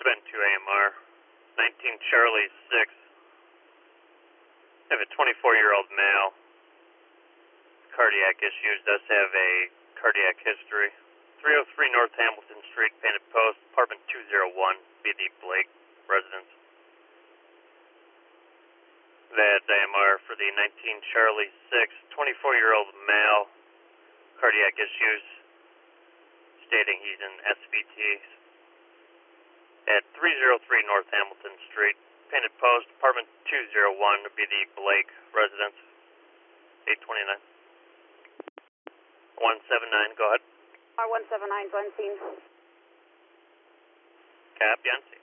been 2 AMR, 19 Charlie 6. I have a 24-year-old male. Cardiac issues, does have a cardiac history. 303 North Hamilton Street, Painted Post, apartment 201, be the Blake residence. That's AMR for the 19 Charlie 6, 24-year-old male, cardiac issues, stating he's in SVT at 303 North Hamilton Street, Painted Post, apartment 201, be the Blake residence. 829. 179, go ahead. R179's on scene. Cap, Yancy.